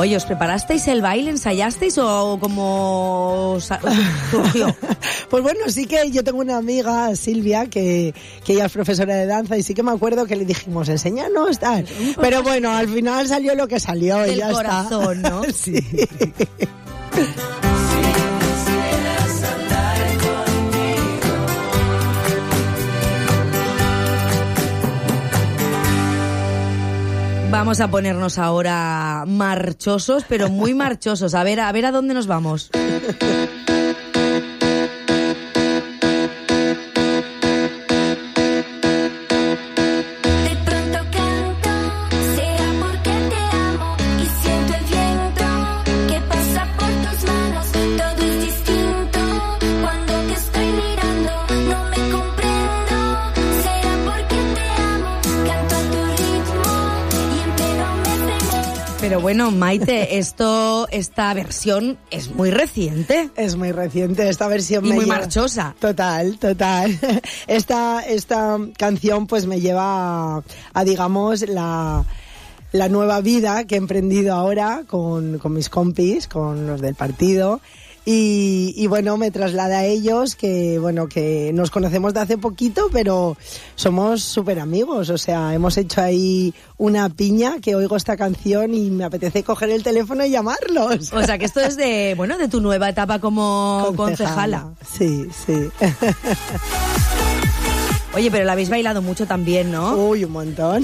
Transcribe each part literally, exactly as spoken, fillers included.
Oye, ¿os preparasteis el baile, ensayasteis o cómo surgió? Pues bueno, sí que yo tengo una amiga, Silvia, que, que ella es profesora de danza y sí que me acuerdo que le dijimos, enséñanos, tal. Pero bueno, al final salió lo que salió y del ya corazón, está. ¿no? Sí. Vamos a ponernos ahora marchosos, pero muy marchosos. A ver, a ver a dónde nos vamos. Pero bueno, Maite, esto, esta versión es muy reciente. Es muy reciente esta versión. Y me muy lleva... marchosa. Total, total. Esta, esta canción pues me lleva a, a digamos, la... la nueva vida que he emprendido ahora con, con mis compis, con los del partido. Y, y bueno, me traslada a ellos que, bueno, que nos conocemos de hace poquito, pero somos súper amigos. O sea, hemos hecho ahí una piña que oigo esta canción y me apetece coger el teléfono y llamarlos. O sea, que esto es de, bueno, de tu nueva etapa como concejala. Sí, sí. Oye, pero la habéis bailado mucho también, ¿no? Uy, un montón.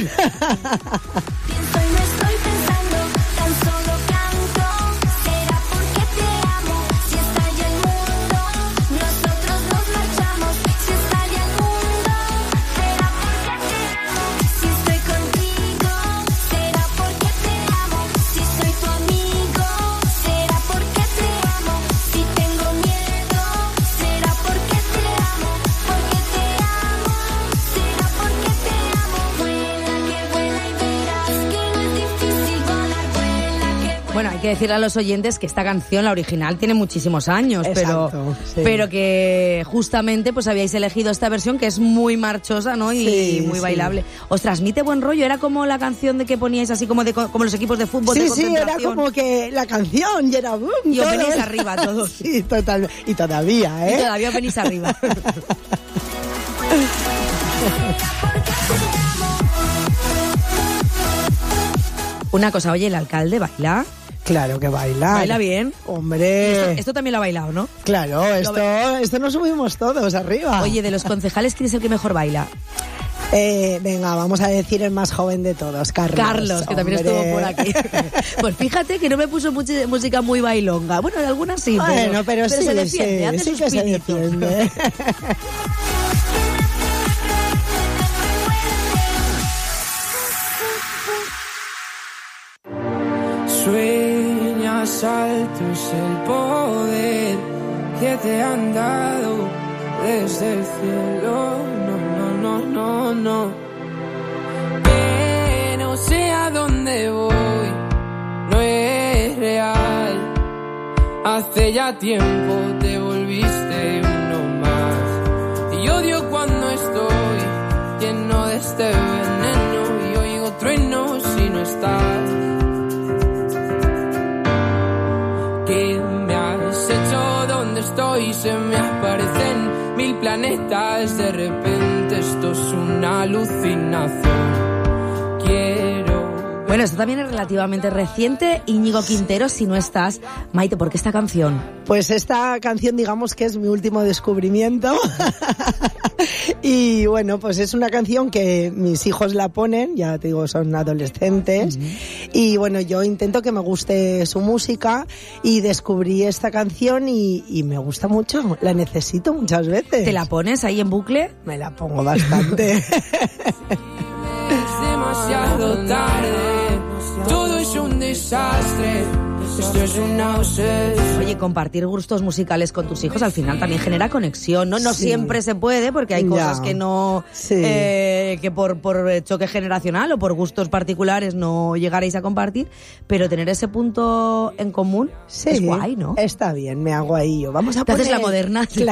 Bueno, hay que decirle a los oyentes que esta canción, la original, tiene muchísimos años, Exacto, pero sí. pero que justamente pues habíais elegido esta versión que es muy marchosa, ¿no? Y Sí, muy sí. bailable. ¿Os transmite buen rollo? ¿Era como la canción de que poníais así como de como los equipos de fútbol Sí, de sí, era concentración? como que la canción y era boom. Y os todo. venís arriba todos. Sí, total. Y todavía, ¿eh? Y todavía os venís arriba. Una cosa, oye, ¿el alcalde baila? Claro que baila. ¿Baila bien? Hombre. Esto, esto también lo ha bailado, ¿no? Claro, esto, esto nos subimos todos arriba. Oye, de los concejales, ¿quién es el que mejor baila? Eh, venga, vamos a decir el más joven de todos, Carlos. Carlos, que también hombre. estuvo por aquí. Pues fíjate que no me puso mucha música muy bailonga. Bueno, de algunas sí, Bueno, pero, pero, sí, se defiende, sí, hace sí sus que se pinitos. defiende. Sueñas alto es el poder que te han dado desde el cielo. No, no, no, no, no. Que no sé a dónde voy, no es real. Hace ya tiempo te volviste uno más. Y odio cuando estoy lleno de este veneno y oigo truenos si no estás. ¿Qué me has hecho? ¿Dónde estoy? Se me aparecen mil planetas. De repente esto es una alucinación. Quiero... Bueno, esto también es relativamente reciente. Íñigo Quintero, si no estás. Maite, ¿por qué esta canción? Pues esta canción, digamos que es mi último descubrimiento. Y bueno, pues es una canción que mis hijos la ponen, ya te digo, son adolescentes. Uh-huh. Y bueno, yo intento que me guste su música y descubrí esta canción y, y me gusta mucho, la necesito muchas veces. ¿Te la pones ahí en bucle? Me la pongo bastante. Es demasiado tarde, todo es un desastre. Esto es una obsesión. Oye, compartir gustos musicales con tus hijos al final también genera conexión, ¿no? No sí. siempre se puede porque hay cosas ya. que no... Sí. Eh, que por, por choque generacional o por gustos particulares no llegaréis a compartir, pero tener ese punto en común sí, es guay, ¿no? Está bien, me hago ahí yo. Vamos a Te poner... haces la moderna. Claro.